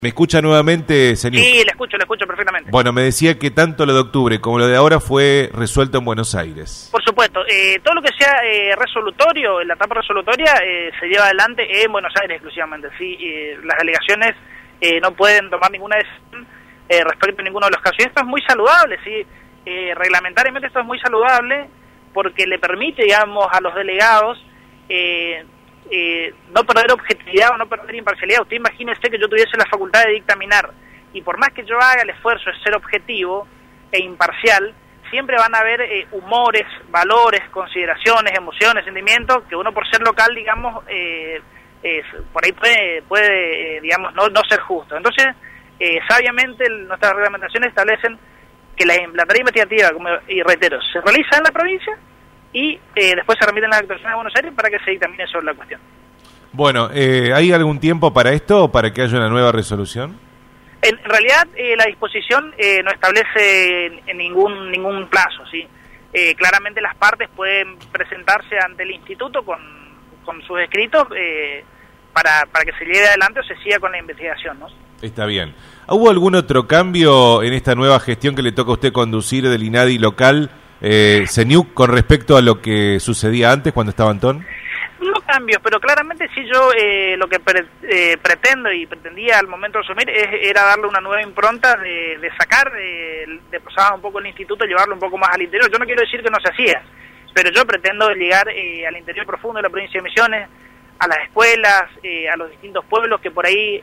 ¿Me escucha nuevamente, señor? Sí, le escucho perfectamente. Bueno, me decía que tanto lo de octubre como lo de ahora fue resuelto en Buenos Aires. Por supuesto, todo lo que sea resolutorio, la etapa resolutoria, se lleva adelante en Buenos Aires exclusivamente. ¿Sí? Las delegaciones no pueden tomar ninguna decisión respecto a ninguno de los casos. Y esto es muy saludable, ¿sí? Reglamentariamente esto es muy saludable porque le permite, digamos, a los delegados no perder objetividad o no perder imparcialidad. Usted imagínese que yo tuviese la facultad de dictaminar y por más que yo haga el esfuerzo de ser objetivo e imparcial, siempre van a haber humores, valores, consideraciones, emociones, sentimientos que uno por ser local, digamos, por ahí puede digamos, no ser justo. Entonces, sabiamente nuestras reglamentaciones establecen que la tarea investigativa, y reitero, se realiza en la provincia y después se remiten las actuaciones a Buenos Aires para que se dictamine sobre la cuestión. Bueno, ¿hay algún tiempo para esto o para que haya una nueva resolución? En realidad, la disposición no establece ningún plazo, ¿sí? Claramente las partes pueden presentarse ante el instituto con sus escritos para que se lleve adelante o se siga con la investigación, ¿no? Está bien. ¿Hubo algún otro cambio en esta nueva gestión que le toca a usted conducir del INADI local, CENIUC, con respecto a lo que sucedía antes cuando estaba Antón? No cambios, pero claramente sí yo lo que pretendo y pretendía al momento de asumir era darle una nueva impronta de sacar de Posadas un poco el instituto, llevarlo un poco más al interior. Yo no quiero decir que no se hacía, pero yo pretendo llegar al interior profundo de la provincia de Misiones, a las escuelas, a los distintos pueblos que por ahí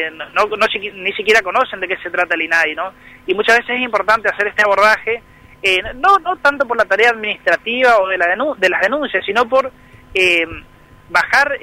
ni siquiera conocen de qué se trata el INADI, ¿no? Y muchas veces es importante hacer este abordaje, no tanto por la tarea administrativa o de las denuncias, sino por bajar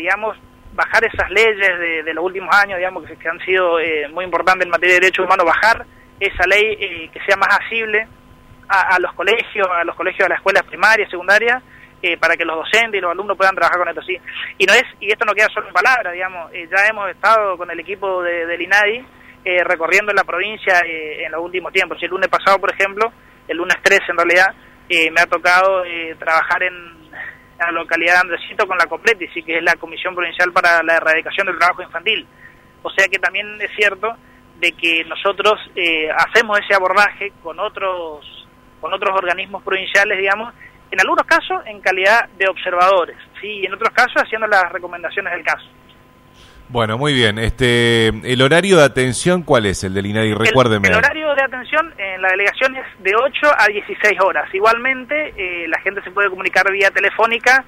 esas leyes de los últimos años, digamos, que han sido muy importantes en materia de derechos humanos, bajar esa ley que sea más asible a los colegios, de las escuelas primarias, secundarias, para que los docentes y los alumnos puedan trabajar con esto, sí. Y esto no queda solo en palabras, digamos, ya hemos estado con el equipo del INADI recorriendo la provincia en los últimos tiempos. El lunes pasado, por ejemplo, el lunes 13 en realidad, me ha tocado trabajar en la localidad de Andresito con la COPLETI, que es la Comisión Provincial para la Erradicación del Trabajo Infantil. O sea que también es cierto de que nosotros hacemos ese abordaje con otros organismos provinciales, digamos, en algunos casos en calidad de observadores, ¿sí? Y en otros casos haciendo las recomendaciones del caso. Bueno, muy bien. ¿El horario de atención cuál es, el del INADI? Recuérdeme. El horario de atención en la delegación es de 8 a 16 horas. Igualmente, la gente se puede comunicar vía telefónica,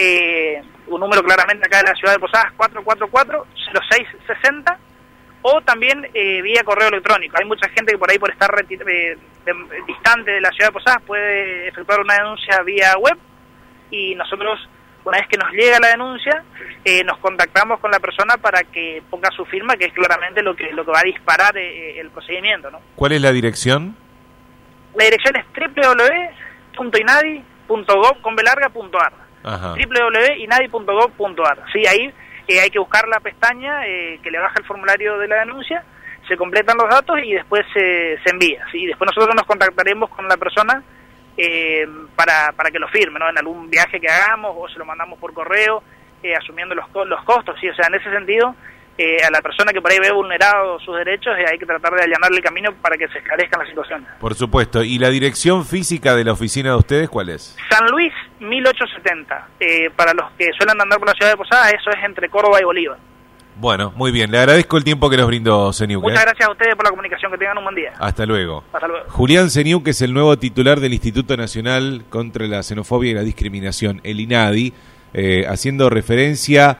un número claramente acá de la ciudad de Posadas, 444-0660, o también vía correo electrónico. Hay mucha gente que por ahí, por estar distante de la ciudad de Posadas, puede efectuar una denuncia vía web, y nosotros, una vez que nos llega la denuncia, nos contactamos con la persona para que ponga su firma, que es claramente lo que va a disparar el procedimiento, ¿no? ¿Cuál es la dirección? La dirección es www.inadi.gov.ar. www.inadi.gov.ar. Sí, ahí hay que buscar la pestaña que le baja el formulario de la denuncia, se completan los datos y después se envía, ¿sí? Después nosotros nos contactaremos con la persona para que lo firme, ¿no? En algún viaje que hagamos, o se lo mandamos por correo, asumiendo los costos, ¿sí? O sea, en ese sentido, a la persona que por ahí ve vulnerados sus derechos, hay que tratar de allanarle el camino para que se esclarezcan las situaciones. Por supuesto. ¿Y la dirección física de la oficina de ustedes cuál es? San Luis 1870. Para los que suelen andar por la ciudad de Posadas, eso es entre Córdoba y Bolívar. Bueno, muy bien. Le agradezco el tiempo que nos brindó CENIUC. Muchas gracias a ustedes por la comunicación. Que tengan un buen día. Hasta luego. Hasta luego. Julián CENIUC es el nuevo titular del Instituto Nacional contra la Xenofobia y la Discriminación, el INADI, haciendo referencia